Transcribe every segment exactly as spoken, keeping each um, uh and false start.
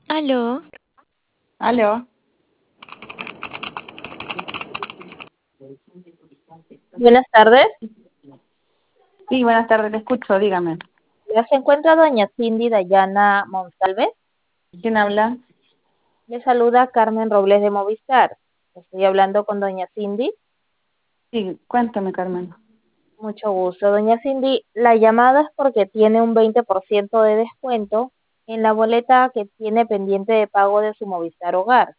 Aló, Aló. Buenas tardes. Sí, buenas tardes, te escucho, dígame. Ya se encuentra doña Cindy Dayana Monsalve. ¿Quién habla? Le saluda Carmen Robles de Movistar. Estoy hablando con doña Cindy. Sí, cuéntame, Carmen. Mucho gusto. Doña Cindy, la llamada es porque tiene un veinte por ciento de descuento en la boleta que tiene pendiente de pago de su Movistar Hogar.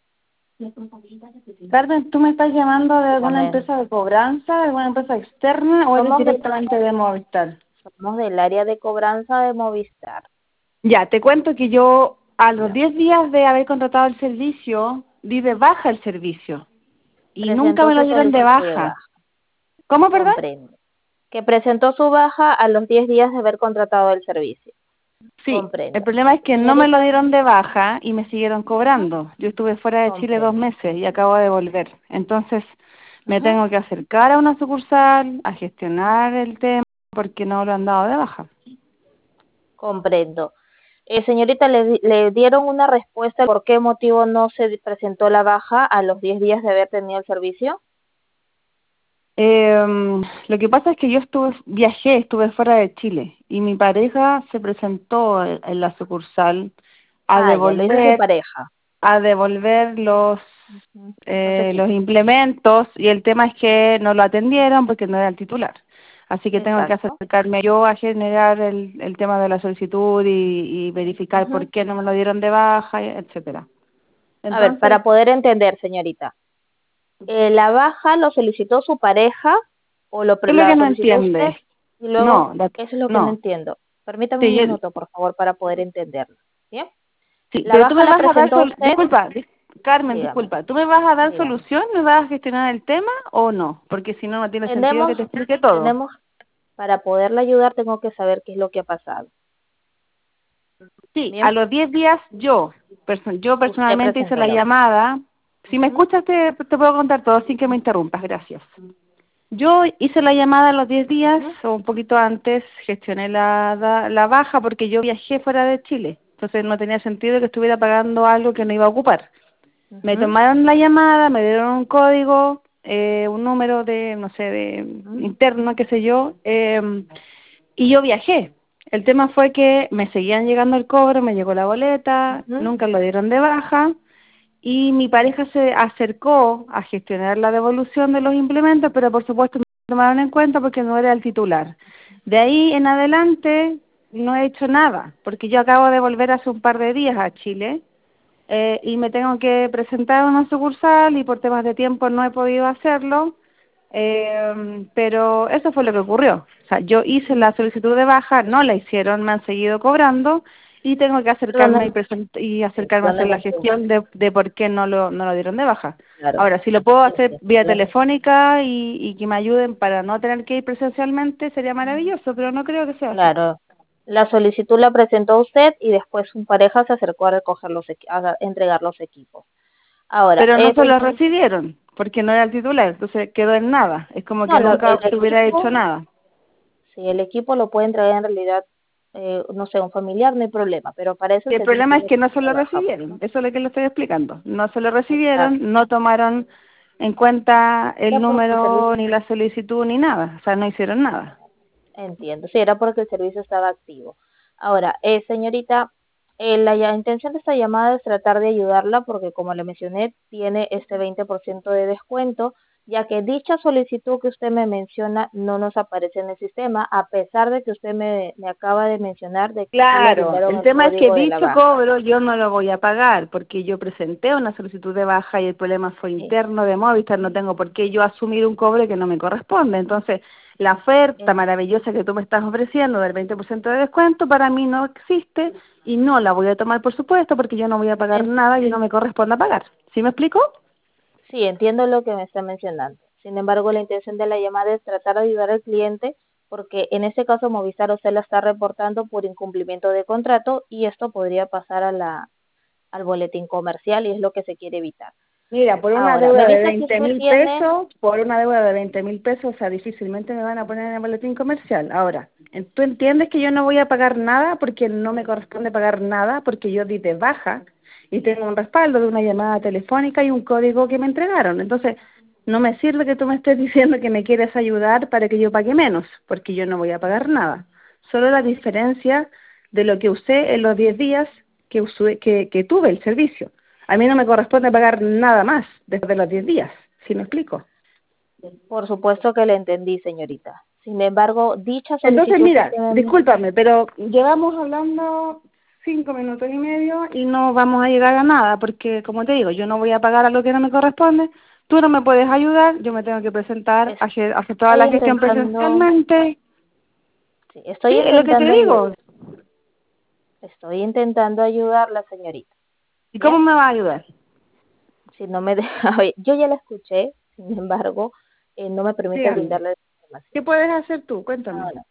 Carmen, ¿tú me estás llamando de alguna Dígame, empresa de cobranza, de alguna empresa externa o eres somos, de- directamente de Movistar? somos del área de cobranza de Movistar. Ya, te cuento que yo a los Dígame. diez días de haber contratado el servicio, di de baja el servicio y nunca Presentó me lo su dieron de solicitud de baja. baja. ¿Cómo, perdón? Comprendo. Que presentó su baja a los diez días de haber contratado el servicio. Sí, el Comprendo. problema es que no me lo Señorita, dieron de baja y me siguieron ujú, cobrando. Yo estuve fuera de Chile dos comprendo. meses y acabo de volver. Entonces me Ujú, tengo que acercar a una sucursal a gestionar el tema porque no lo han dado de baja. comprendo. Eh, señorita, ¿le, di- le dieron una respuesta por qué motivo no se di- presentó la baja a los diez días de haber tenido el servicio? Eh, lo que pasa es que yo estuve, viajé, estuve fuera de Chile y mi pareja se presentó en en la sucursal a Ah, ya lo hizo su devolver pareja. a devolver los Ujú, los eh, los equipos. implementos y el tema es que no lo atendieron porque no era el titular. Así que tengo que Exacto. acercarme yo a generar el, el tema de la solicitud y, y verificar por Ujú. qué no me lo dieron de baja, etcétera. A ver, Entonces, para poder entender, señorita, eh, ¿la baja lo solicitó su pareja o lo, ¿qué pre- es lo que la no solicitó usted? entiendes? Y luego, No, la- eso es lo que no no. entiendo. Permítame un Sí, yo- minuto, por favor, para poder entenderlo. ¿Bien? sí, La pero tú baja me la vas a dar, presentó sol usted, disculpa, dis- Carmen, dígame, disculpa, ¿tú me vas a dar dígame. solución? ¿Me vas a gestionar el tema o no? Porque si no, no tiene sentido Tenemos, que te explique todo. tenemos, para poderla ayudar, tengo que saber qué es lo que ha pasado. Sí, a Bien, los diez días yo, perso- yo usted personalmente hice presentó la la baja. llamada. Si me Ujú, escuchas te, te puedo contar todo sin que me interrumpas, gracias. Yo hice la llamada a los diez días ujú, o un poquito antes, gestioné la, da- la baja porque yo viajé fuera de Chile, entonces no tenía sentido que estuviera pagando algo que no iba a ocupar. Me ujú, tomaron la llamada, me dieron un código, eh, un número de, no sé, de ujú, interno, qué sé yo, eh, y yo viajé. El tema fue que me seguían llegando el cobro, me llegó la boleta, ujú, nunca lo dieron de baja y mi pareja se acercó a gestionar la devolución de los implementos, pero por supuesto me tomaron en cuenta porque no era el titular. De ahí en adelante no he hecho nada, porque yo acabo de volver hace un par de días a Chile eh, y me tengo que presentar a una sucursal y por temas de tiempo no he podido hacerlo, eh, pero eso fue lo que ocurrió. O sea, yo hice la solicitud de baja, no la hicieron, me han seguido cobrando y tengo que acercarme y, Perdóname, present y sí, acercarme a hacer perdóname la un segundo. gestión de, de por qué no lo, no lo dieron de baja. Claro, Ahora, si lo puedo hacer entiendo. vía La- telefónica y, y que me ayuden para no tener que ir presencialmente, sería maravilloso, pero no creo que sea así. Claro, la solicitud la presentó usted y después su pareja se acercó a recoger los equi- a entregar los equipos. Ahora, Pero no se ese, lo recibieron, porque no era el titular, entonces quedó en nada. Es como que no, lo- nunca el se hubiera hecho equipo, nada. si el equipo lo puede entregar en realidad, eh, no sé, un familiar, no hay problema, pero para eso Y el el servicio problema es tiene que que no se lo trabajar, recibieron, ¿no? eso es lo que le estoy explicando. No se lo Exacto. recibieron, no tomaron en cuenta el Era porque el número, servicio, ni la solicitud, ni nada. O sea, no hicieron nada. entiendo, sí, era porque el servicio estaba activo. Ahora, eh, señorita, eh, la ya- intención de esta llamada es tratar de ayudarla porque, como le mencioné, tiene este veinte por ciento de descuento, ya que dicha solicitud que usted me menciona no nos aparece en el sistema, a pesar de que usted me, me acaba de mencionar de que sí le Claro, brindaron el el tema es que código de la dicho baja. cobro yo no lo voy a pagar porque yo presenté una solicitud de baja y el problema fue Sí. interno de Movistar, no tengo por qué yo asumir un cobro que no me corresponde. Entonces, la oferta En- maravillosa que tú me estás ofreciendo del veinte por ciento de descuento para mí no existe y no la voy a tomar por supuesto porque yo no voy a pagar en- nada y no me corresponde pagar. ¿Sí me explico? Sí, entiendo lo que me está mencionando. Sin embargo, la intención de la llamada es tratar de ayudar al cliente porque en este caso Movistar usted la está reportando por incumplimiento de contrato y esto podría pasar a la, al boletín comercial y es lo que se quiere evitar. Mira, por una Ahora, me deuda de dice que veinte usted mil tiene, pesos, por una deuda de veinte mil pesos, o sea, difícilmente me van a poner en el boletín comercial. Ahora, en- ¿tú entiendes que yo no voy a pagar nada porque no me corresponde pagar nada porque yo di de baja y tengo un respaldo de una llamada telefónica y un código que me entregaron. Entonces, no me sirve que tú me estés diciendo que me quieres ayudar para que yo pague menos, porque yo no voy a pagar nada. Solo la diferencia de lo que usé en los diez días que, usé, que, que tuve el servicio. A mí no me corresponde pagar nada más después de los diez días, ¿sí me explico? Por supuesto que le entendí, señorita. Sin embargo, dicha Entonces, solicitud que mira, usted me... discúlpame, pero llevamos hablando cinco minutos y medio y no vamos a llegar a nada, porque como te digo, yo no voy a pagar a lo que no me corresponde, tú no me puedes ayudar, yo me tengo que presentar, hacer, hacer toda Estoy la gestión intentando, presencialmente. sí, Sí, estoy es lo que te intentando ayudar, digo. estoy intentando ayudarla, señorita. ¿Y cómo ¿Bien? me va a ayudar? Si no me deja, oye, yo ya la escuché, sin embargo, eh, no me permite Dígame, brindarle ¿qué información. puedes hacer tú? Cuéntame. Ahora,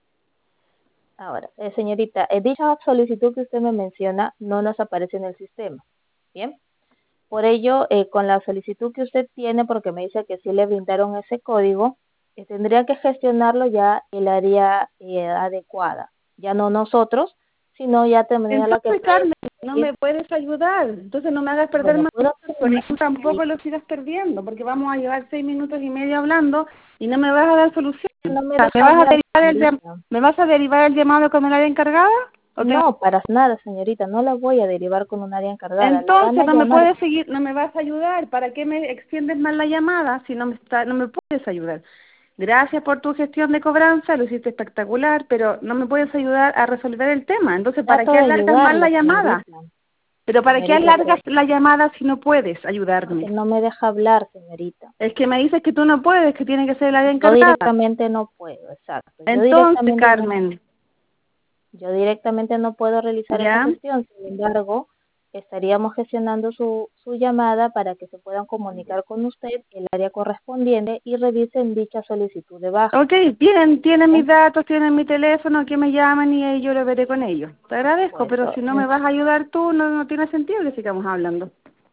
ahora, eh, señorita, eh, dicha solicitud que usted me menciona no nos aparece en el sistema. Bien, por ello, eh, con la solicitud que usted tiene, porque me dice que sí le brindaron ese código, eh, tendría que gestionarlo ya el área eh, adecuada, ya no nosotros, sino ya tendría la que Entonces, Carmen, no ir. me puedes ayudar. Entonces no me hagas perder Bueno, más puedo tiempo, ni tú tampoco lo sigas perdiendo, porque vamos a llevar seis minutos y medio hablando y no me vas a dar solución. no me O sea, ¿Me deja vas a hablar, derivar el, llam- señorita. ¿me vas a derivar el llamado con el área encargada? ¿O tengo- No, para nada, señorita, no la voy a derivar con un área encargada, le van Entonces a no me llamar. puedes seguir, no me vas a ayudar. ¿Para qué me extiendes más la llamada si no me está, no me puedes ayudar? Gracias por tu gestión de cobranza, lo hiciste espectacular, pero no me puedes ayudar a resolver el tema. Entonces, ¿para Trato qué de alargas más la ayudarla, llamada? señorita. Pero ¿para qué Señorita, alargas pero la llamada si no puedes porque ayudarme? no me deja hablar, señorita. Es que me dices que tú no puedes, que tiene que ser el área Yo encargada. directamente no puedo, exacto. Yo Entonces, directamente no, Carmen, yo directamente no puedo realizar esa ¿ya? gestión. Sin embargo, estaríamos gestionando su, su llamada para que se puedan comunicar con usted, el área correspondiente, y revisen dicha solicitud de baja. Ok, tienen, tienen mis ¿Bien? datos, tienen mi teléfono, que me llaman y ahí yo lo veré con ellos. Te agradezco, Pues, pero oh, si no mm, me vas a ayudar tú, no, no tiene sentido que sigamos hablando.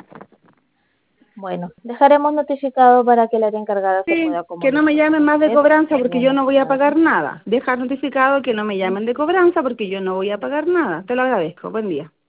bueno, dejaremos notificado para que el área encargada se Sí, pueda que no me comunicar con llamen más de usted cobranza en porque un yo no voy a espacio. pagar nada. Dejar notificado que no me llamen de cobranza porque yo no voy a pagar nada. Te lo agradezco. Buen día.